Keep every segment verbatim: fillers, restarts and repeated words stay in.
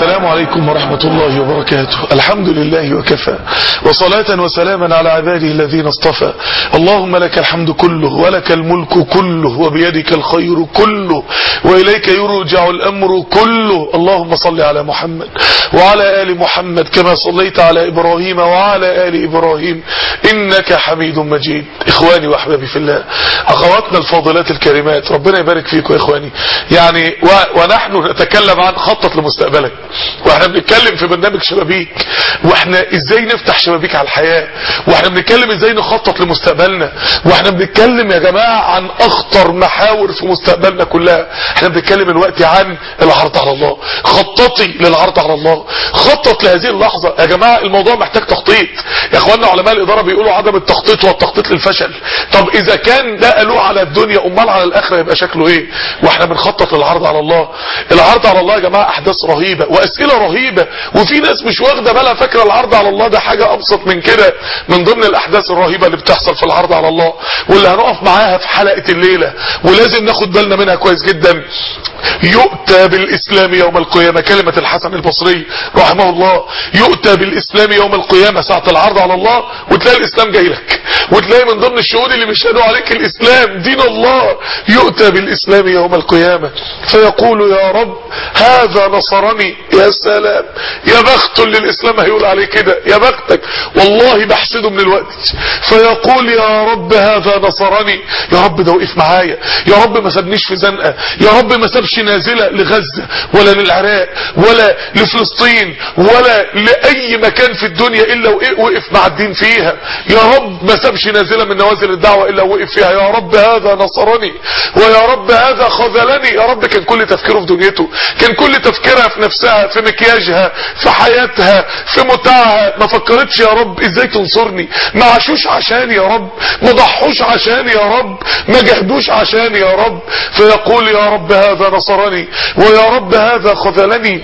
السلام عليكم ورحمة الله وبركاته. الحمد لله وكفى، وصلاة وسلاما على عباده الذين اصطفى. اللهم لك الحمد كله، ولك الملك كله، وبيدك الخير كله، وإليك يرجع الأمر كله. اللهم صل على محمد وعلى آل محمد كما صليت على إبراهيم وعلى آل إبراهيم إنك حميد مجيد. إخواني وأحبابي في الله، أخواتنا الفاضلات الكريمات، ربنا يبارك فيكم يا إخواني. يعني و... ونحن نتكلم عن خطط لمستقبلك، واحنا بنتكلم في برنامج شبابيك، واحنا ازاي نفتح شبابيك على الحياة، واحنا بنتكلم ازاي نخطط لمستقبلنا، واحنا بنتكلم يا جماعة عن اخطر محاور في مستقبلنا كلها. احنا بنتكلم الوقت عن العرض على الله. خططي للعرض على الله، خطط لهذه اللحظة يا جماعة. الموضوع محتاج تخطيط يا اخوانا. علماء الادارة بيقولوا عدم التخطيط هو التخطيط للفشل. طب اذا كان ده قالوه على الدنيا، امال على الاخرة يبقى شكله ايه؟ واحنا بنخطط للعرض على الله. العرض على الله يا جماعة احداث رهيبة واسئلة رهيبة، وفي ناس مش واخدة بالها، فاكرة العرض على الله ده حاجة ابسط من كده. من ضمن الاحداث الرهيبة اللي بتحصل في العرض على الله واللي هنقف معاها في حلقة الليلة ولازم ناخد بالنا منها كويس جدا، يؤتى بالاسلام يوم القيامة. كلمة الحسن البصري رحمه الله، يؤتى بالاسلام يوم القيامة ساعة العرض على الله، وتلاقي الاسلام جاي لك، وتلاقي من ضمن الشهود اللي بيشهدوا عليك الاسلام دين الله. يؤتى بالاسلام يوم القيامة فيقول يا رب هذا نصرني. يا سلام، يا بخت اللي الاسلام هيقول عليه كده، يا بختك والله بحسده من الوقت. فيقول يا رب هذا نصرني، يا رب ده وقف معايا، يا رب ما سابنيش في زنقة، يا رب ما سابش نازلة لغزة ولا للعراق ولا لفلسطين ولا لأي مكان في الدنيا إلا وقف مع الدين فيها. يا رب ما سابش نازلة من نوازل الدعوة إلا وقف فيها. يا رب هذا نصرني، ويا رب هذا خذلني. يا رب كان كل تفكيره في دنيته، كان كل تفكيرها في نفسها، في مكياجها، في حياتها، في متاعها. ما فكرتش يا رب ازاي تنصرني، ما عاشوش عشاني يا رب، ما ضحوش عشاني يا رب، ما جهدوش عشاني يا رب. فيقول يا رب هذا نصرني، ويا رب هذا خذلني.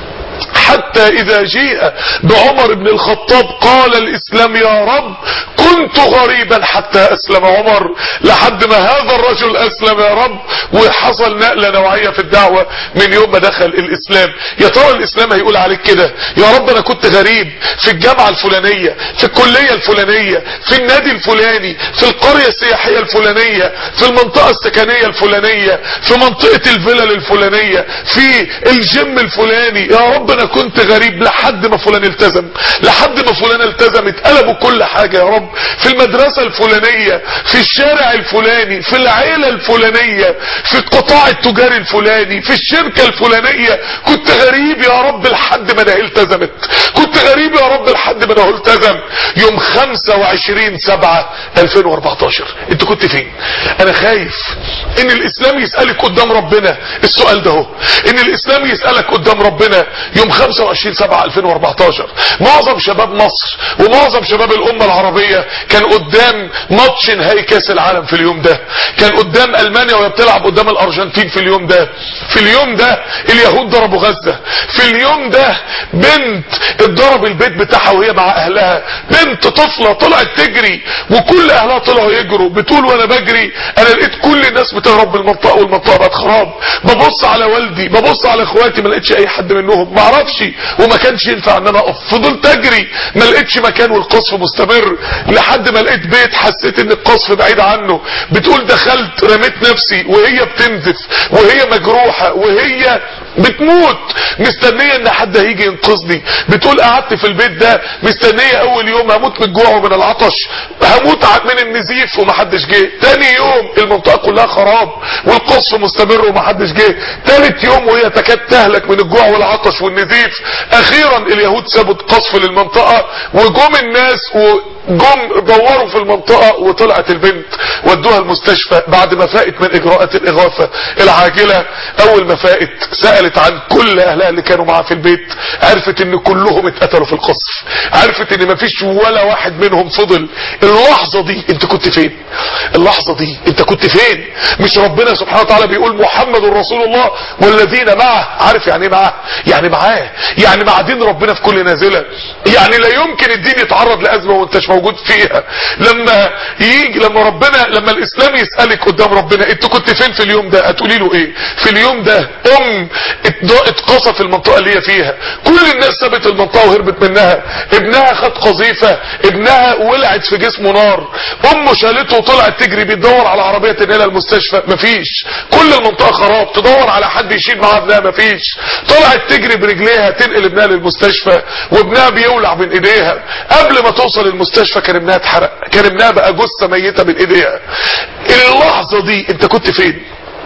حتى إذا جيء بعمر بن الخطاب قال الإسلام يا رب كنت غريبا حتى أسلم عمر. لحد ما هذا الرجل أسلم يا رب، وحصل نقلة نوعية في الدعوة من يوم ما دخل الإسلام. يا ترى الإسلام هيقول عليك كده؟ يا رب أنا كنت غريب في الجامعة الفلانية، في الكلية الفلانية، في النادي الفلاني، في القرية السياحية الفلانية، في المنطقة السكنية الفلانية، في منطقة الفلل الفلانية، في الجيم الفلاني. يا رب انا كنت غريب لحد ما فلان التزم، لحد ما فلان التزم اتقلبوا كل حاجة يا رب. في المدرسة الفلانية، في الشارع الفلاني، في العيلة الفلانية، في القطاع التجاري الفلاني، في الشركة الفلانية. كنت غريب يا رب لحد ما ده التزمت، كنت غريب يا رب لحد ما ده التزم. يوم خمسة وعشرين سبعة ألفين واربعتاشر انت كنت فين؟ انا خايف ان الاسلام يسألك قدام ربنا السؤال ده هو، ان الاسلام يسألك قدام ربنا يوم خمسة وعشرين سبعة ألفين واربعتاشر. معظم شباب مصر ومعظم شباب الامة العربية كان قدام ماتش نهائي كاس العالم في اليوم ده، كان قدام المانيا وهي بتلعب قدام الارجنتين في اليوم ده. في اليوم ده اليهود ضربوا غزة، في اليوم ده بنت اتضرب البيت بتاعها وهي مع اهلها، بنت طفلة طلعت تجري وكل اهلها طلعوا يجروا. بتقول وانا بجري انا لقيت كل الناس بتهرب من المنطقة والمنطقة بقت خراب. ببص على والدي، ببص على اخواتي، ما لقيتش اي حد منهم، ما اعرفش وما كانش ينفع ان انا اقف. فضلت اجري ما لقيتش مكان والقصف مستمر لحد ما لقيت بيت حسيت ان القصف بعيد عنه. بتقول دخلت رميت نفسي وهي بتنزف وهي مجروحة وهي بتموت مستنية ان حد هيجي ينقذني. بتقول قعدت في البيت ده مستنية اول يوم هموت من الجوع ومن العطش، هموت من النزيف ومحدش جه. تاني يوم المنطقة كلها خراب والقصف مستمر ومحدش جه. تالت يوم وهي تكاد تهلك من الجوع والعطش والنزيف. اخيرا اليهود سابوا قصف للمنطقة وجم الناس وجم دوروا في المنطقة وطلعت البنت ودوها المستشفى بعد ما فاقت من اجراءات الاغاثة العاجلة. اول ما فاقت سألت عن كل اهلها اللي كانوا معاها في البيت، عرفت ان كلهم اتقتلوا في القصف، عرفت ان مفيش ولا واحد منهم فضل. اللحظة دي انت كنت فين؟ اللحظة دي انت كنت فين؟ مش ربنا سبحانه وتعالى بيقول محمد رسول الله والذين معه؟ عارف يعني ايه معه؟ يعني معاه، يعني مع دين ربنا في كل نازلة. يعني لا يمكن الدين يتعرض لأزمة وانتش موجود فيها. لما يجي لما ربنا لما الاسلام يسألك قدام ربنا انت كنت فين في اليوم ده، هتقولي له ايه؟ في اليوم ده ام اتقصف المنطقة اللي هي فيها، كل الناس سابت المنطقة وهربت منها، ابنها خد قذيفة، ابنها ولعت في جسمه نار، امه شالته وطلعت تجري بتدور على عربية تنقلها المستشفى، مفيش، كل المنطقة خراب، تدور على حد يشيل معاها ابنها، مفيش، طلعت تجري برجليها تنقل ابنها للمستشفى وابنها بيولع بين ايديها، قبل ما توصل المستشفى كان ابنها اتحرق، كان ابنها بقى جثة ميتة بين ايديها. اللحظة دي انت كنت فين؟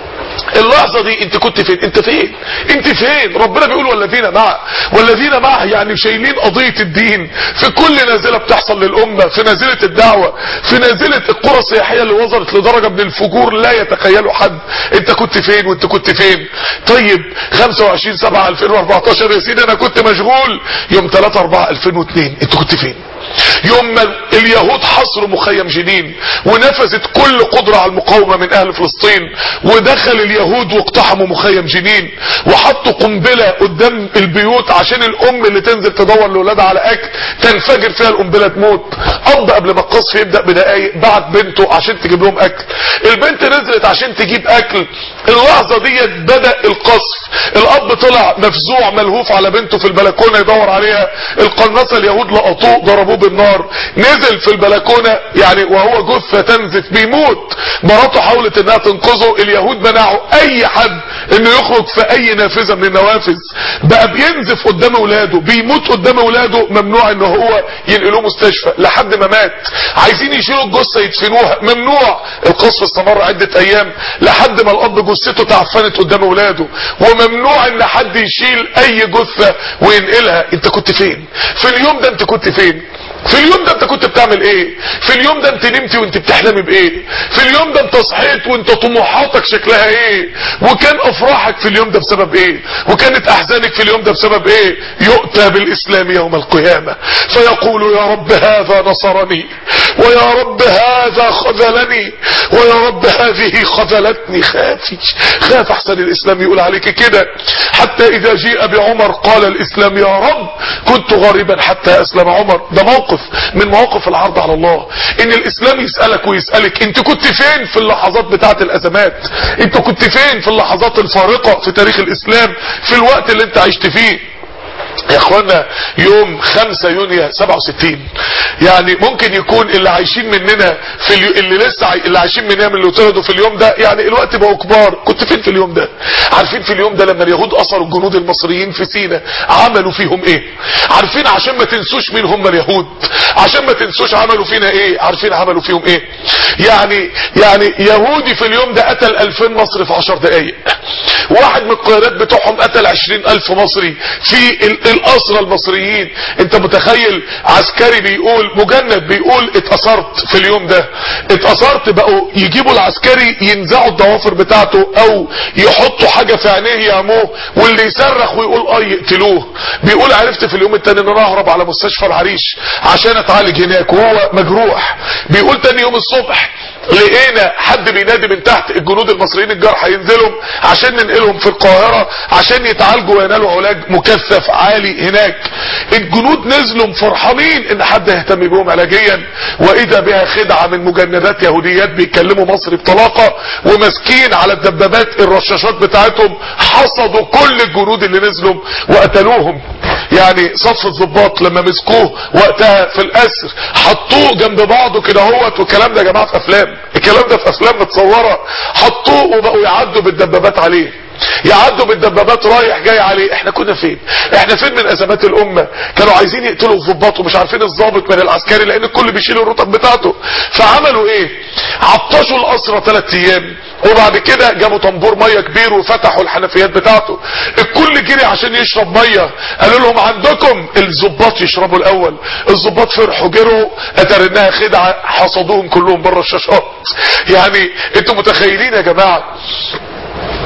اللحظة دي انت كنت فين؟ انت فين؟ انت فين؟ ربنا بيقول والذين معه، والذين معه يعني شايلين قضية الدين في كل نازلة بتحصل للأمة، في نازلة الدعوة، في نازلة القرى السياحية اللي وصلت لدرجة من الفجور لا يتخيلوا حد. انت كنت فين وانت كنت فين؟ طيب خمسة وعشرين سبعة ألفين واربعتاشر يا سيدي انا كنت مشغول، يوم ثلاثة أربعة ألفين واثنين انت كنت فين؟ يوم ما اليهود حصروا مخيم جنين ونفذت كل قدرة على المقاومة من اهل فلسطين، ودخل اليهود واقتحموا مخيم جنين وحطوا قنبلة قدام البيوت عشان الام اللي تنزل تدور لولادها على اكل تنفجر فيها القنبلة تموت. اب قبل ما القصف يبدأ بدقايق بعت بنته عشان تجيب لهم اكل، البنت نزلت عشان تجيب اكل، اللحظة دي بدأ القصف، الاب طلع مفزوع ملهوف على بنته في البلكونة يدور عليها، القناصة اليهود لقطوه ضربوه بالنار، نزل في البلكونة يعني وهو جثة تنزف بيموت، مراته حاولت انها تنقذه، اليهود منعوا اي حد انه يخرج في اي نافذة من النوافذ، بقى بينزف قدام اولاده، بيموت قدام اولاده، ممنوع ان هو ينقلوه مستشفى لحد ما مات، عايزين يشيلوا الجثة يدفنوها ممنوع، القصف استمر عدة ايام لحد ما الاب جثته تعفنت قدام اولاده، وممنوع ان حد يشيل اي جثة وينقلها. انت كنت فين في اليوم ده؟ انت كنت فين في اليوم ده؟ انت كنت بتعمل ايه في اليوم ده؟ انت نمتي وانت بتحلمي بايه في اليوم ده؟ انت صحيت وانت طموحاتك شكلها ايه؟ وكان افراحك في اليوم ده بسبب ايه؟ وكانت احزانك في اليوم ده بسبب ايه؟ يؤتى بالاسلام يوم القيامة فيقول يا رب هذا نصرني، ويا رب هذا خذلني، ويا رب هذه خذلتني. خافي خاف احسن الاسلام يقول عليك كده. حتى اذا جيء بعمر قال الاسلام يا رب كنت غريبا حتى اسلم عمر. ده موقف من مواقف العرض على الله، ان الاسلام يسألك ويسألك انت كنت فين في اللحظات بتاعة الازمات؟ انت كنت فين في اللحظات الفارقة في تاريخ الاسلام في الوقت اللي انت عشت فيه؟ يا اخوانا يوم خمسة يونيو سبعة وستين يعني ممكن يكون اللي عايشين مننا في اليو... اللي لسه عاي... اللي عايشين مننا من اللي اتولدوا في اليوم ده يعني الوقت بقوا كبار. كنت فين في اليوم ده؟ عارفين في اليوم ده لما اليهود اثروا الجنود المصريين في سيناء عملوا فيهم ايه؟ عارفين عشان ما تنسوش مين هم اليهود، عشان ما تنسوش عملوا فينا ايه؟ عارفين عملوا فيهم ايه؟ يعني يعني يهودي في اليوم ده قتل ألفين مصري في عشر دقايق، واحد من القيادات بتوعهم قتل عشرين ألف مصري في ال... الاسرى المصريين. انت متخيل عسكري بيقول مجند بيقول اتأثرت في اليوم ده، اتأثرت، بقوا يجيبوا العسكري ينزعوا الضوافر بتاعته او يحطوا حاجة في عينيه يعموه، واللي يصرخ ويقول اه يقتلوه. بيقول عرفت في اليوم التاني ان انا اهرب على مستشفى العريش عشان اتعالج هناك وهو مجروح. بيقول تاني يوم الصبح لقينا حد بينادي من تحت الجنود المصريين الجرحى ينزلهم عشان ننقلهم في القاهرة عشان يتعالجوا وينالوا علاج مكثف عالي هناك. الجنود نزلوا فرحانين ان حد يهتم بهم علاجيا، واذا بها خدعة من مجندات يهوديات بيتكلموا مصري بطلاقة وماسكين على الدبابات الرشاشات بتاعتهم، حصدوا كل الجنود اللي نزلوا وقتلوهم. يعني صف الضباط لما مسكوه وقتها في الاسر حطوه جنب بعضه كده اهوت، والكلام ده يا جماعه في افلام، الكلام ده في افلام متصوره، حطوه وبقوا يعدوا بالدبابات عليه، يعدوا بالدبابات رايح جاي عليه. احنا كنا فين؟ احنا فين من ازمات الامه؟ كانوا عايزين يقتلوا الضباط ومش عارفين الضابط من العسكري لان الكل بيشيل الرطب بتاعته، فعملوا ايه؟ عطشوا الاسرى ثلاث ايام، وبعد كده جابوا طنبور ميه كبير وفتحوا الحنفيات بتاعته، الكل جري عشان يشرب ميه، قالوا لهم عندكم، الضباط يشربوا الاول، الضباط فرحوا جروا، اتر انها خدعه، حصدوهم كلهم بره الشاشات. يعني انتوا متخيلين يا جماعه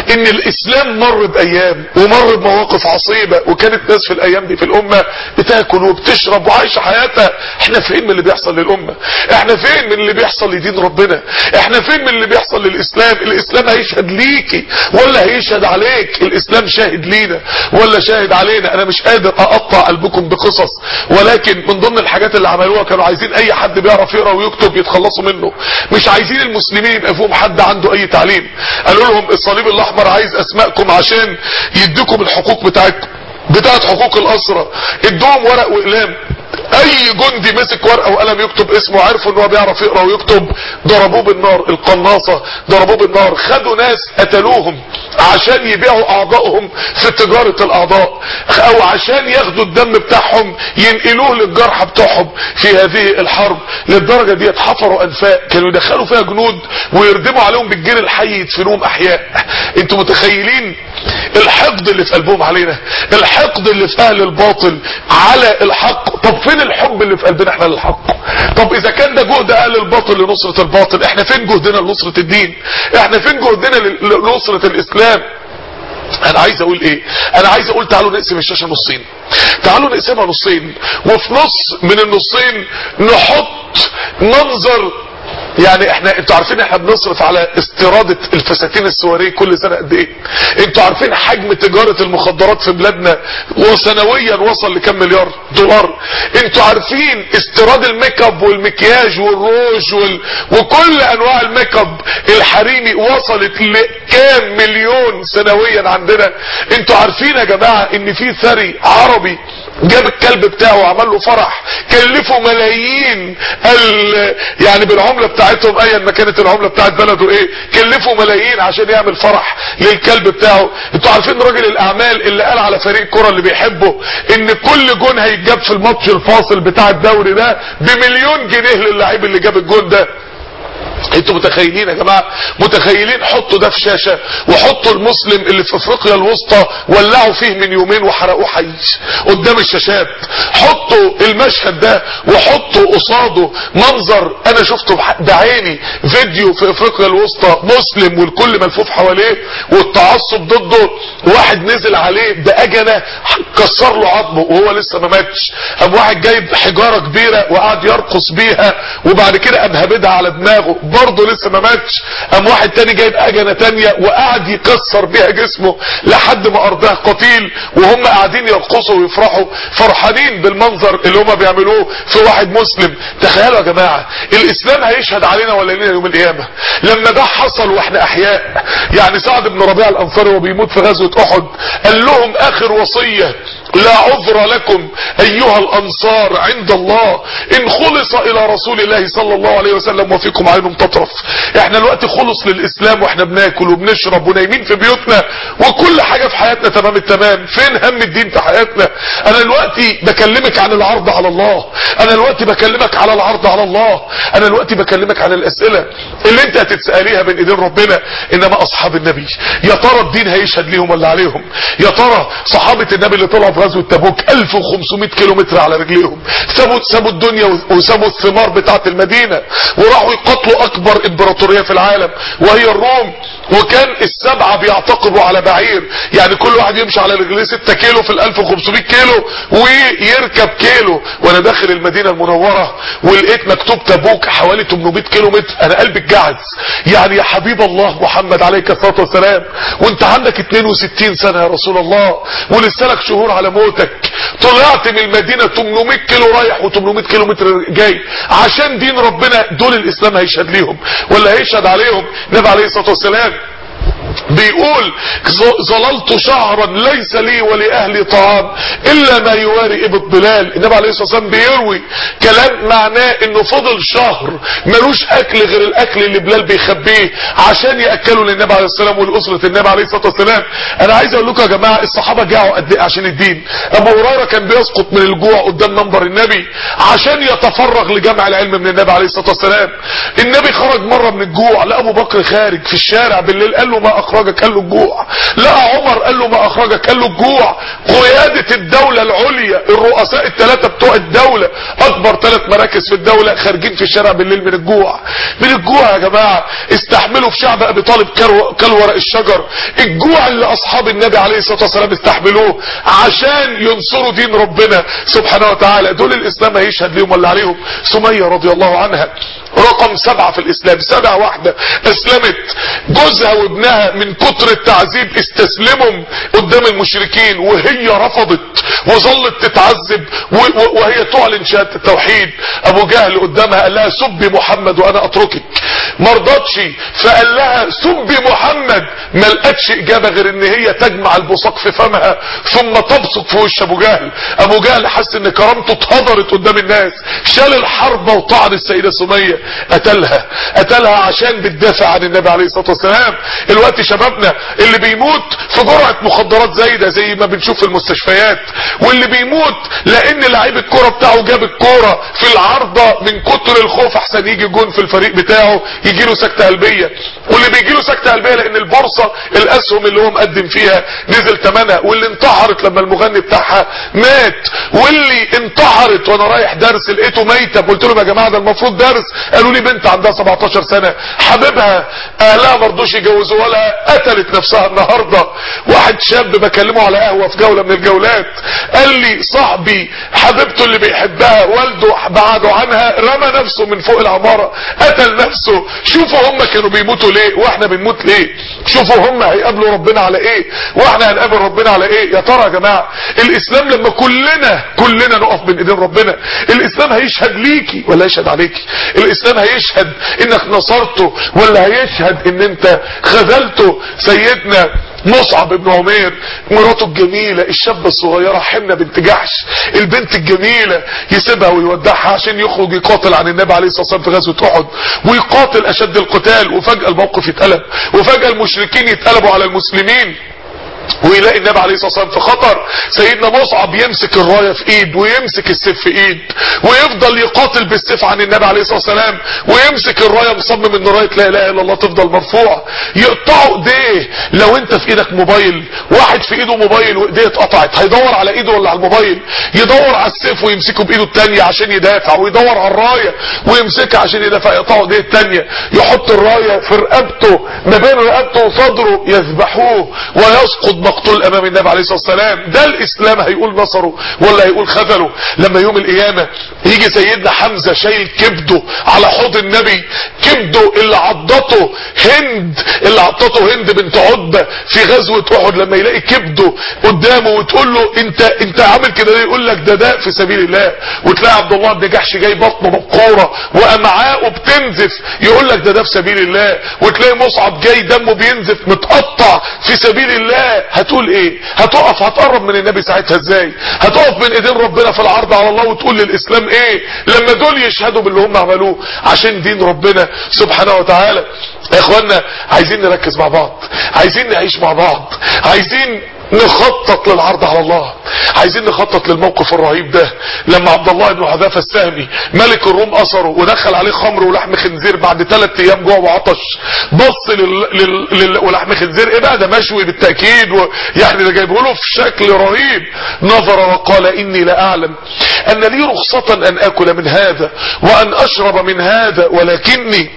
ان الاسلام مر بايام ومر بمواقف عصيبة، وكانت ناس في الايام دي في الامة بتاكل وبتشرب وعايشة حياتها. احنا فين من اللي بيحصل للامة؟ احنا فين من اللي بيحصل لدين ربنا؟ احنا فين من اللي بيحصل للاسلام؟ الاسلام هيشهد ليكي ولا هيشهد عليك؟ الاسلام شاهد لينا ولا شاهد علينا؟ انا مش قادر اقطع قلبكم بقصص، ولكن من ضمن الحاجات اللي عملوها كانوا عايزين اي حد بيعرف يقرا ويكتب يتخلصوا منه، مش عايزين المسلمين يبقى فيهم حد عنده اي تعليم. قالوا لهم الصليب الاحمر عايز اسمائكم عشان يديكم الحقوق بتاعتكم بتاعت حقوق الاسرى. ادوهم ورق واقلام، اي جندي مسك ورقه وقلم يكتب اسمه عرفوا ان هو بيعرف يقرا ويكتب ضربوه بالنار. القناصه ضربوه بالنار. خدوا ناس قتلوهم عشان يبيعوا اعضائهم في تجاره الاعضاء، او عشان ياخدوا الدم بتاعهم ينقلوه للجرحى بتوعهم في هذه الحرب. للدرجه دي حفروا انفاق كانوا يدخلوا فيها جنود ويردموا عليهم بالجير الحي يدفنوهم احياء. انتوا متخيلين الحقد اللي في قلبهم علينا؟ الحقد اللي في اهل الباطل على الحق. طب فين الحب اللي في قلبنا احنا للحق؟ طب اذا كان ده جهد اهل الباطل لنصرة الباطل، احنا فين جهدنا لنصرة الدين؟ احنا فين جهدنا لنصرة الاسلام؟ انا عايز اقول ايه؟ انا عايز اقول تعالوا نقسم الشاشة نصين، تعالوا نقسمها نصين، وفي نص من النصين نحط منظر. يعني احنا انتوا عارفين احنا بنصرف على استرادة الفساتين السواريه كل سنة قد ايه؟ انتوا عارفين حجم تجارة المخدرات في بلادنا وسنويا وصل لكم مليار دولار؟ انتوا عارفين استيراد الميك اب والمكياج والروج وال... وكل انواع الميك اب الحريمي وصلت لكام مليون سنويا عندنا؟ انتوا عارفين يا جماعة ان في ثري عربي جاب الكلب بتاعه وعمل له فرح كلفه ملايين ال... يعني بالعملة بتاعتهم ايا ما كانت العملة بتاعت بلده ايه، كلفه ملايين عشان يعمل فرح للكلب بتاعه. انتوا عارفين راجل الاعمال اللي قال على فريق الكرة اللي بيحبه ان كل جون هيتجاب في الماتش الفاصل بتاع الدوري ده بمليون جنيه للاعب اللي جاب الجون ده؟ انتوا متخيلين يا جماعة؟ متخيلين؟ حطوا ده في شاشة وحطوا المسلم اللي في افريقيا الوسطى ولعوا فيه من يومين وحرقوه حي قدام الشاشات. حطوا المشهد ده وحطوا قصاده منظر انا شفته بعيني، فيديو في افريقيا الوسطى مسلم والكل ملفوف حواليه والتعصب ضده، واحد نزل عليه باجنة كسر له عظمه وهو لسه ما ماتش، قام واحد جايب حجارة كبيرة وقعد يرقص بيها وبعد كده قام هبدها على دماغه برضه لسه ما ماتش، قام واحد تاني جايب اجنة تانية وقعد يكسر بيها جسمه لحد ما ارضاه قتيل، وهم قاعدين يرقصوا ويفرحوا فرحانين بالمنظر اللي هم بيعملوه في واحد مسلم. تخيلوا يا جماعة الاسلام هيشهد علينا ولا لنا يوم القيامة لما ده حصل واحنا احياء؟ يعني سعد بن ربيعة الانصاري وبيموت في غزوة احد قال لهم اخر وصية: لا عذر لكم ايها الانصار عند الله ان خلص الى رسول الله صلى الله عليه وسلم وفيكم عين تطرف. احنا الوقت خلص للاسلام واحنا بناكل وبنشرب ونايمين في بيوتنا وكل حاجة في حياتنا تمام التمام، فين هم الدين في حياتنا؟ انا دلوقتي بكلمك عن العرض على الله، انا دلوقتي بكلمك على العرض على الله، انا دلوقتي بكلمك عن الاسئلة اللي انت هتتسأليها بين ايدين ربنا. انما اصحاب النبي يا ترى الدين هيشهد ليهم ولا عليهم؟ يا ترى صحابة النبي اللي طلعوا في غزوة تبوك ألف وخمسمائة كيلو متر على رجليهم سابوا سابوا الدنيا وسابوا الثمار بتاعة المدينة وراحوا يقتلوا اكبر امبراطورية في العالم وهي الروم، وكان السبعة بيعتقبوا على بعير، يعني كل واحد يمشي على رجليه ستة كيلو في الألف وخمسمائة كيلو ويركب كيلو. وانا داخل المدينة المنورة ولقيت مكتوب تبوك حوالي ثمانمائة كيلو متر، انا قلبي اتجعز. يعني يا حبيب الله محمد عليك الصلاة والسلام وانت عندك اتنين وستين سنة يا رسول الله ولسه لك شهور على موتك، طلعت من المدينة ثمانمائة كيلو رايح و800 كيلو متر جاي عشان دين ربنا. دول الاسلام هيشهد ليهم ولا هيشهد عليهم؟ النبي عليه الصلاة والسلام بيقول: ظللت شهرا ليس لي ولأهلي طعام إلا ما يواري إبط بلال. النبي عليه الصلاة والسلام بيروي كلام معناه انه فضل شهر ملوش اكل غير الاكل اللي بلال بيخبيه عشان يأكلوا للنبي عليه الصلاة والسلام ولأسرة النبي عليه الصلاة والسلام. انا عايز اقول لكم يا جماعة الصحابة جاعوا قد ايه عشان الدين. ابو هريرة كان بيسقط من الجوع قدام منبر النبي عشان يتفرغ لجمع العلم من النبي عليه الصلاة والسلام. النبي خرج مرة من الجوع لأبو بكر خارج في الشارع بالليل قال له: ما اخرجك؟ قال له الجوع. لقى عمر قال له ما اخرجك؟ قال له الجوع. قيادة الدولة العليا، الرؤساء الثلاثة بتوع الدولة، اكبر ثلاث مراكز في الدولة، خارجين في الشارع بالليل من الجوع. من الجوع يا جماعة. استحملوا في شعب ابي طالب كل ورق الشجر. الجوع اللي اصحاب النبي عليه الصلاة والسلام استحملوه عشان ينصروا دين ربنا سبحانه وتعالى. دول الاسلام هيشهد ليهم ولا عليهم. سمية رضي الله عنها رقم سبعة في الاسلام، سبعة واحدة اسلمت. جوزها وابنها من كتر التعذيب استسلموا قدام المشركين، وهي رفضت وظلت تتعذب وهي تعلن شهادة التوحيد. ابو جهل قدامها قال لها سبي محمد وانا اتركك، ما رضتش، فقال لها سبي محمد. ما لقتش اجابة غير ان هي تجمع البصاق في فمها ثم تبصق في وش ابو جهل. ابو جهل حس ان كرامته اتهدرت قدام الناس، شال الحربة وطعن السيدة سمية، قتلها قتلها عشان بتدافع عن النبي عليه الصلاة والسلام. الوقت شبابنا اللي بيموت في جرعة مخدرات زايدة زي ما بنشوف في المستشفيات، واللي بيموت لان لعيب الكرة بتاعه جاب الكرة في العارضة من كتر الخوف احسن يجي جون في الفريق بتاعه يجيله سكتة قلبية، واللي بيجيله سكتة قلبية لان البورصة الاسهم اللي هو مقدم فيها نزل ثمنها، واللي انتحرت لما المغني بتاعها مات، واللي انتحرت وانا رايح درس لقيته ميتة. قلت لهم يا جماعة ده المفروض درس، قالوا لي بنت عندها سبعتاشر سنة حبيبها اهلها مرضوش يجوزوا ولا قتلت نفسها النهاردة. واحد شاب بكلمه على قهوة في جولة من الجولات قال لي صاحبي حبيبته اللي بيحبها والده بعده عنها رمى نفسه من فوق العمارة قتل نفسه. شوفوا هم كانوا بيموتوا ليه واحنا بنموت ليه؟ شوفوا هم هيقابلوا ربنا على ايه واحنا هنقابل ربنا على ايه؟ يا ترى يا جماعة الاسلام لما كلنا كلنا نقف بين ايدين ربنا الاسلام هيشهد ليكي ولا هيشهد عليكي؟ الاسلام هيشهد انك نصرته ولا هيشهد ان انت خذلته؟ سيدنا مصعب بن عمير مراته الجميلة الشابة الصغيرة حمنة بنت جحش البنت الجميلة يسيبها ويودعها عشان يخرج يقاتل عن النبي عليه الصلاة والسلام في غزوة احد ويقاتل اشد القتال، وفجأة الموقف يتقلب وفجأة المشركين يتقلبوا على المسلمين ويلاقي النبي عليه الصلاة والسلام في خطر. سيدنا مصعب يمسك الراية في ايد ويمسك السيف في ايد ويفضل يقاتل بالسيف عن النبي عليه الصلاة والسلام ويمسك الراية مصمم ان راية لا اله الا الله تفضل مرفوعة. يقطعوا ايديه. لو انت في ايدك موبايل واحد في ايده موبايل وايديه اتقطعت هيدور على ايده ولا على الموبايل؟ يدور على السيف ويمسكه بايده التانية عشان يدافع، ويدور على الراية ويمسكها عشان يدافع. يقطعوا ايديه التانية يحط الراية في رقبته ما بين رقبته وصدره يذبحوه ويسقط مقتول امام النبي عليه الصلاة والسلام. ده الاسلام هيقول نصره ولا هيقول خذله؟ لما يوم القيامة يجي سيدنا حمزة شايل كبده على حوض النبي، كبده اللي عضته هند اللي عضته هند بنت عتبة في غزوة احد، لما يلاقي كبده قدامه وتقول له انت انت عامل كده ليه؟ يقول لك ده داء في سبيل الله. وتلاقي عبد الله بن جحش جاي بطنه مبقوره وامعاءه بتنزف يقول لك ده ده في سبيل الله. وتلاقي مصعب جاي دمه بينزف متقطع في سبيل الله. هتقول ايه؟ هتقف هتقرب من النبي ساعتها ازاي؟ هتقف بين ايدين ربنا في العرض على الله وتقول للاسلام ايه لما دول يشهدوا باللي هم عملوه عشان دين ربنا سبحانه وتعالى؟ يا اخوانا عايزين نركز مع بعض، عايزين نعيش مع بعض، عايزين نخطط للعرض على الله، عايزين نخطط للموقف الرهيب ده. لما عبد الله بن حذافة السهمي ملك الروم اثره ودخل عليه خمر ولحم خنزير بعد ثلاث ايام جوع وعطش، بص لل... لل... لل... ولحم خنزير ايه بقى ده؟ مشوي بالتاكيد و... يعني ده جايبه له في شكل رهيب. نظر وقال اني لا اعلم ان لي رخصة ان اكل من هذا وان اشرب من هذا ولكني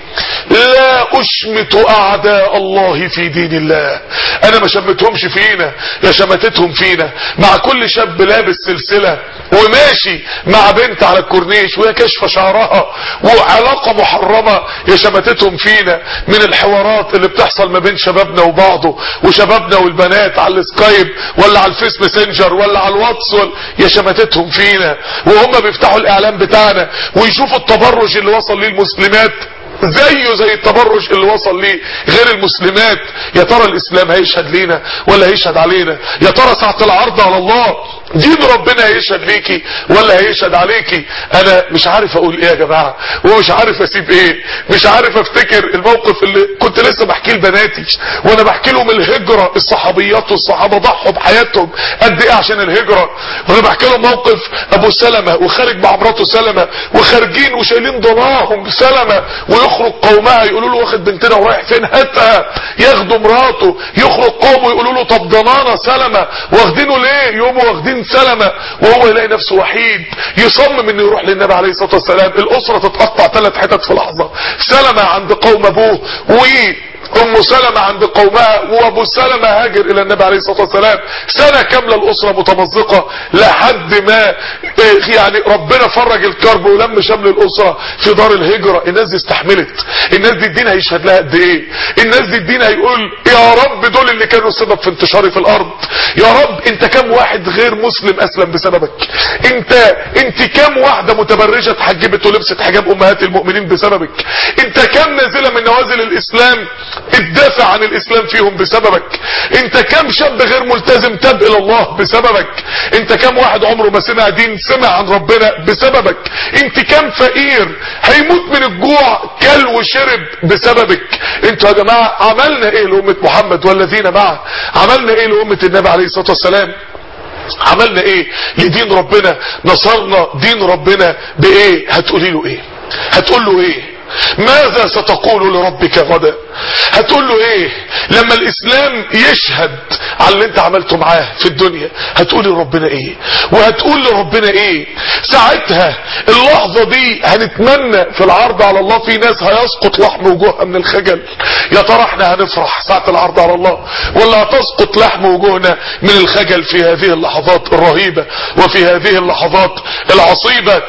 لا اشمت اعداء الله في دين الله. انا ما شمتهمش فينا، يا شمتتهم فينا. مع كل شاب لابس سلسلة وماشي مع بنت على الكورنيش وهي كشفة شعرها وعلاقة محرمة، يا شمتتهم فينا. من الحوارات اللي بتحصل ما بين شبابنا وبعضه وشبابنا والبنات على السكايب ولا على الفيس ماسنجر ولا على الواتس، يا شمتتهم فينا. وهم بيفتحوا الاعلام بتاعنا ويشوفوا التبرج اللي وصل ليه المسلمات زيه زي التبرج اللي وصل ليه غير المسلمات. يا ترى الاسلام هيشهد لينا ولا هيشهد علينا؟ يا ترى ساعة العرض على الله دين ربنا هيشهد ليكي ولا هيشهد عليكي؟ انا مش عارف اقول ايه يا جماعة ومش عارف اسيب ايه، مش عارف افتكر الموقف اللي كنت لسه بحكيه لبناتي وانا بحكي لهم الهجرة. الصحابيات والصحابة ضحوا بحياتهم قد ايه عشان الهجرة. وانا بحكي لهم موقف ابو سلمة وخارج مع مراته سلمة وخارجين وشايلين ضناهم سلمة يخرج قومها يقولوا له واخد بنتنا ورايح فين، هاتها، ياخدوا مراته. يخرج قومه يقولوا له طب ضنانا سلمة، واخدينه ليه؟ يقوموا واخدين سلمة، وهو يلاقي نفسه وحيد، يصمم انه يروح للنبي عليه الصلاة والسلام. الاسرة تتقطع ثلاث حتت في لحظة، سلمة عند قوم ابوه، و ام سلمة عند قومها، وابو سلمة هاجر الى النبي عليه الصلاة والسلام. سنة كاملة الاسرة متمزقة لحد ما يعني ربنا فرج الكرب ولم شمل الاسرة في دار الهجرة. الناس دي استحملت، الناس دي الدين هيشهد لها قد ايه، الناس دي الدين هيقول يا رب دول اللي كانوا سبب في انتشاري في الارض، يا رب انت كم واحد غير مسلم اسلم بسببك، انت انت كم واحدة متبرجة اتحجبت ولبست حجاب امهات المؤمنين بسببك، انت كم نازلة من نوازل الاسلام اتدافع عن الاسلام فيهم بسببك، انت كم شاب غير ملتزم تاب الى الله بسببك، انت كم واحد عمره ما سمع دين سمع عن ربنا بسببك، انت كم فقير هيموت من الجوع كل وشرب بسببك. انتوا يا جماعة عملنا ايه لأمة محمد والذين معه؟ عملنا ايه لأمة النبي عليه الصلاة والسلام؟ عملنا ايه لدين ربنا؟ نصرنا دين ربنا بايه؟ هتقولي له ايه؟ هتقول له ايه؟ ماذا ستقول لربك غدا؟ هتقول له ايه لما الاسلام يشهد على اللي انت عملته معاه في الدنيا؟ هتقول لربنا ايه وهتقول لربنا ايه؟ ساعتها اللحظة دي هنتمنى في العرض على الله، في ناس هيسقط لحم وجوهها من الخجل. يا ترى احنا هنفرح ساعة العرض على الله ولا هتسقط لحم وجوهنا من الخجل في هذه اللحظات الرهيبة وفي هذه اللحظات العصيبة؟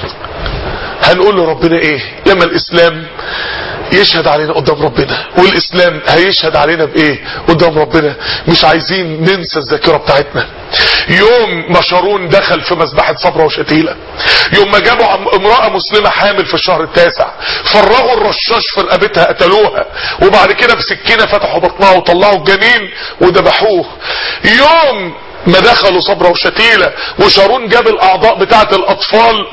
هنقول لربنا ايه لما الاسلام يشهد علينا قدام ربنا؟ والاسلام هيشهد علينا بايه قدام ربنا؟ مش عايزين ننسى الذاكرة بتاعتنا. يوم ما شارون دخل في مذبحة صبرا وشتيلة، يوم ما جابوا امرأة مسلمة حامل في الشهر التاسع، فرغوا الرشاش في رقبتها قتلوها، وبعد كده بسكينة فتحوا بطنها وطلعوا الجنين وذبحوه. يوم ما دخلوا صبرا وشتيلة وشارون جاب الاعضاء بتاعت الاطفال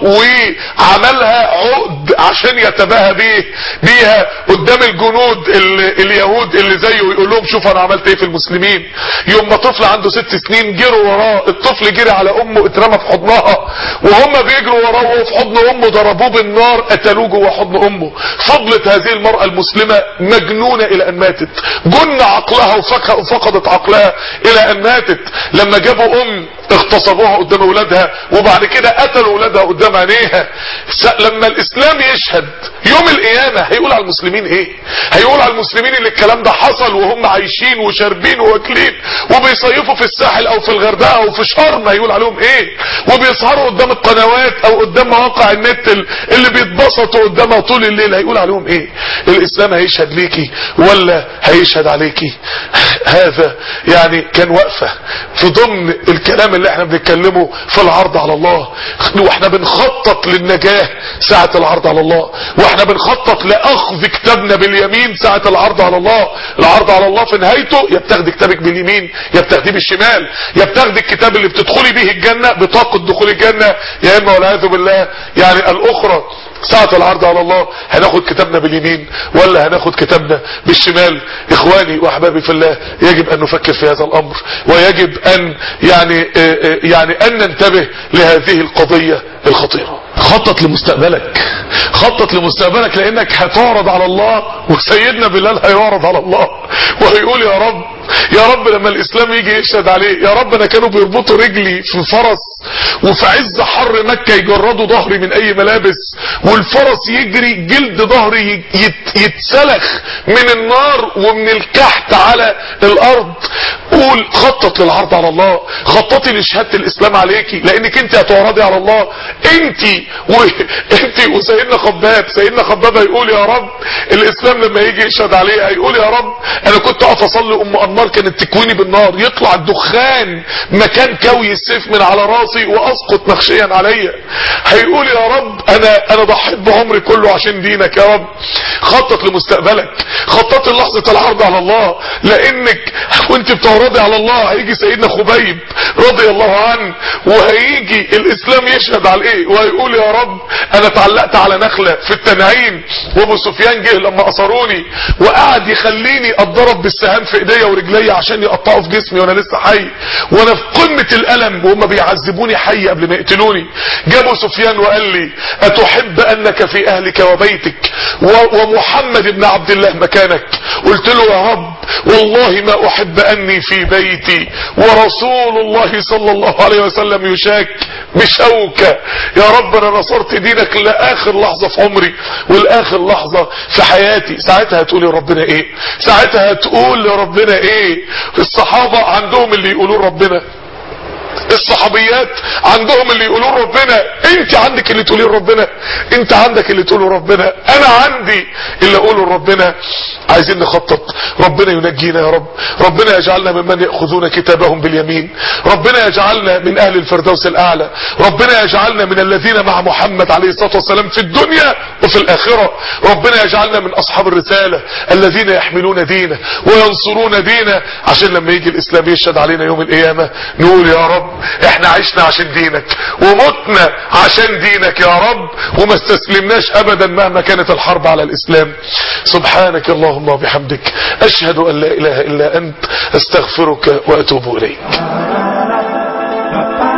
وعملها عقد عشان يتباهى بيه بيها قدام الجنود اليهود اللي زيه، يقول لهم شوف انا عملت ايه في المسلمين. يوم ما طفل عنده ست سنين جروا وراه، الطفل جري على امه اترمى في حضنها، وهم بيجروا وراه وهو في حضن امه ضربوه بالنار قتلوه جوه حضن امه. فضلت هذه المرأة المسلمة مجنونة الى ان ماتت، جن عقلها وفقدت عقلها الى ان ماتت. لما جابوا ام اغتصبوها قدام اولادها وبعد كده قتلوا اولادها قدام عينيها. لما الاسلام يشهد يوم القيامة هيقول على المسلمين ايه؟ هيقول على المسلمين اللي الكلام ده حصل وهم عايشين وشاربين واكلين وبيصيفوا في الساحل او في الغردقة او في شرم، هيقول عليهم ايه؟ وبيسهروا قدام القنوات او قدام مواقع النت اللي بيتبسطوا قدامها طول الليل، هيقول عليهم ايه؟ الاسلام هيشهد ليكي ولا هيشهد عليكي؟ هذا يعني كان وقفة في ضمن الكلام اللي احنا بنتكلمه في العرض على الله، واحنا بنخطط للنجاة ساعة العرض على الله، واحنا بنخطط لاخذ كتابنا باليمين ساعة العرض على الله. العرض على الله في نهايته يا بتاخدي كتابك باليمين يا بتاخديه بالشمال، يا بتاخدي الكتاب اللي بتدخلي به الجنة بطاقة دخول الجنة، يا اما والعياذ بالله يعني الاخرى ساعة العرض على الله هناخد كتابنا باليمين ولا هناخد كتابنا بالشمال. اخواني واحبابي في الله، يجب ان نفكر في هذا الامر، ويجب ان يعني يعني ان ننتبه لهذه القضية الخطيرة. خطط لمستقبلك، خطط لمستقبلك، لانك هتعرض على الله، وسيدنا بلال هيعرض على الله وهيقول يا رب يا رب لما الاسلام يجي يشهد عليه، يا رب انا كانوا بيربطوا رجلي في فرس وفي عز حر مكة يجردوا ظهري من اي ملابس، والفرس يجري جلد ظهري يتسلخ من النار ومن الكحت على الارض. قول خطط للعرض على الله، خططي لشهادة الاسلام عليكي، لانك انت هتعرضي على الله انت وانت وسيدنا خباب. سيدنا خباب هيقول يا رب الاسلام لما يجي يشهد عليه هيقول يا رب انا كنت اقف اصلي ام انمار كانت تكويني بالنار، يطلع الدخان مكان كوي السيف من على راسي واسقط مخشيا عليا. هيقول يا رب انا انا ضحيت بعمري كله عشان دينك يا رب. خطط لمستقبلك، خطط لحظة العرض على الله، لانك وانت بتعرضي على الله هيجي سيدنا خبيب رضي الله عنه وهيجي الاسلام يشهد على ايه وهيقول يا رب انا اتعلقت على نخلة في التنعيم وابو سفيان جه لما اثروني وقعد يخليني اتضرب بالسهام في ايديا ورجليا عشان يقطعوا في جسمي وانا لسه حي وانا في قمة الالم وهم بيعذبوني حي قبل ما يقتلوني. جابوا سفيان وقال لي اتحب انك في اهلك وبيتك ومحمد بن عبد الله مكانك، قلت له يا رب والله ما احب اني في بيتي ورسول الله صلى الله عليه وسلم يشاك بشوكة. يا رب انا نصرت دينك لاخر لحظة في عمري والاخر لحظة في حياتي. ساعتها هتقول يا ربنا ايه؟ ساعتها هتقول يا ربنا ايه؟ الصحابة عندهم اللي يقولوا ربنا، الصحابيات عندهم اللي يقولوا ربنا، انت عندك اللي تقولي ربنا، انت عندك اللي تقولوا ربنا، انا عندي اللي اقوله ربنا. عايزين نخطط. ربنا ينجينا يا رب، ربنا يجعلنا ممن يأخذون كتابهم باليمين، ربنا يجعلنا من اهل الفردوس الاعلى، ربنا يجعلنا من الذين مع محمد عليه الصلاة والسلام في الدنيا وفي الاخرة، ربنا يجعلنا من اصحاب الرسالة الذين يحملون دينه وينصرون دينه، عشان لما يجي الاسلام يشهد علينا يوم القيامة نقول يا رب احنا عشنا عشان دينك ومتنا عشان دينك يا رب، وما استسلمناش ابدا مهما كانت الحرب على الاسلام. سبحانك اللهم وبحمدك، اشهد ان لا اله الا انت، استغفرك واتوب اليك.